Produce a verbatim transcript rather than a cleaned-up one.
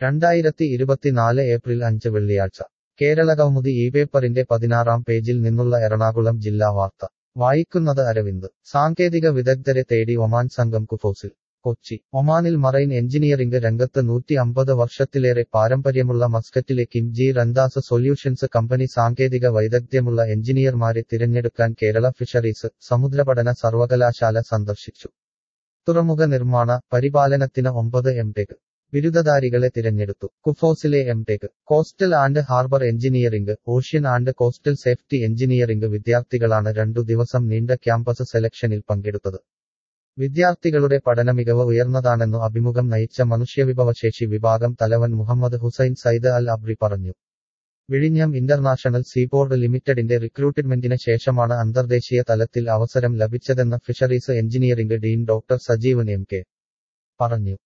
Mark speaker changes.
Speaker 1: രണ്ടായിരത്തി ഇരുപത്തിനാല് ഏപ്രിൽ അഞ്ച് വെള്ളിയാഴ്ച കേരളകൗമുദി ഈ പേപ്പറിന്റെ പതിനാറാം പേജിൽ നിന്നുള്ള എറണാകുളം ജില്ലാ വാർത്ത വായിക്കുന്നത് അരവിന്ദ് സാങ്കേതിക വിദഗ്ധരെ തേടി ഒമാൻ സംഘം കുഫോസിൽ കൊച്ചി ഒമാനിൽ മറൈൻ എഞ്ചിനീയറിംഗ് രംഗത്ത് നൂറ്റി അമ്പത് വർഷത്തിലേറെ പാരമ്പര്യമുള്ള മസ്കറ്റിലെ Khimji Ramdas solutions company സാങ്കേതിക വൈദഗ്ധ്യമുള്ള എഞ്ചിനീയർമാരെ തിരഞ്ഞെടുക്കാൻ കേരള ഫിഷറീസ് സമുദ്രപഠന സർവകലാശാല സന്ദർശിച്ചു തുറമുഖ നിർമ്മാണ പരിപാലനത്തിന് ഒമ്പത് എം ടെക് ബിരുദധാരികളെ തിരഞ്ഞെടുത്തു കുഫോസിലെ M tech coastal and harbour engineering ocean and coastal safety engineering വിദ്യാർത്ഥികളാണ് രണ്ടു ദിവസം നീണ്ട ക്യാമ്പസ് സെലക്ഷനിൽ പങ്കെടുത്തത് വിദ്യാർത്ഥികളുടെ പഠനമികവ് ഉയർന്നതാണെന്നു അഭിമുഖം നയിച്ച മനുഷ്യവിഭവശേഷി വിഭാഗം തലവൻ മുഹമ്മദ് ഹുസൈൻ സൈദ് അൽ അബ്രി പറഞ്ഞു വിഴിഞ്ഞം ഇന്റർനാഷണൽ സീപോർട്ട് ലിമിറ്റഡിന്റെ റിക്രൂട്ട്മെന്റിന് ശേഷമാണ് അന്തർദേശീയ തലത്തിൽ അവസരം ലഭിച്ചതെന്ന് fisheries engineering dean doctor Sajeevan M K പറഞ്ഞു